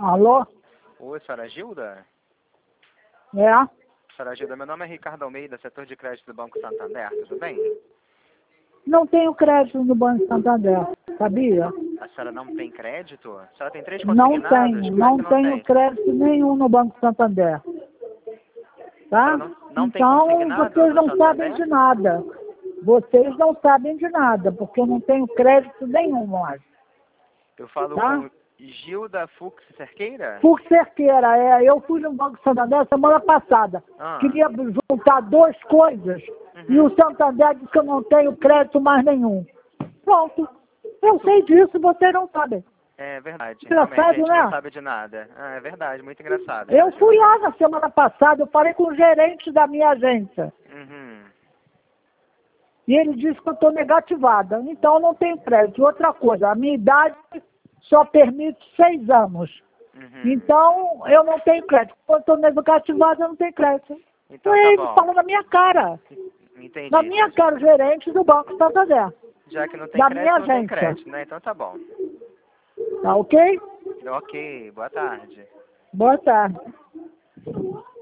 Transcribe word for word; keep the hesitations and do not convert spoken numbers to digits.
Alô? Oi, senhora Gilda? É? Senhora Gilda, meu nome é Ricardo Almeida, setor de crédito do Banco Santander, tudo bem? Não tenho crédito no Banco Santander, sabia? A senhora não tem crédito? A senhora tem três Não consignados? tenho, Como é não que não tenho tem? crédito nenhum no Banco Santander. A Tá? senhora não, não tem Então, consignado vocês no não sabem Santander? de nada. Vocês não sabem de nada, porque eu não tenho crédito nenhum mais. Eu falo Tá? com Gilda Fux Cerqueira? Por cerqueira, é. Eu fui no Banco Santander semana passada. Ah. Queria juntar duas coisas e Uhum. o Santander disse que eu não tenho crédito mais nenhum. Pronto. Eu sei disso, vocês não sabem. É verdade, realmente, a Engraçado, gente não né? sabe de nada. Ah, é verdade, muito engraçado. Eu senhora fui Gilda. lá na semana passada, eu falei com o gerente da minha agência. Uhum. E ele disse que eu estou negativada. Então eu não tenho crédito. Outra coisa, a minha idade só permite seis anos. Uhum. Então eu não tenho crédito. Quando estou negativada, eu não tenho crédito. Então Então tá ele bom. falou na minha cara. Entendi, Na minha senhora cara, o Gilda. gerente do Banco Santander. Já que não tem Da crédito, minha não tem agência. crédito, né? Então tá bom. Tá ok? Ok, boa tarde. Boa tarde.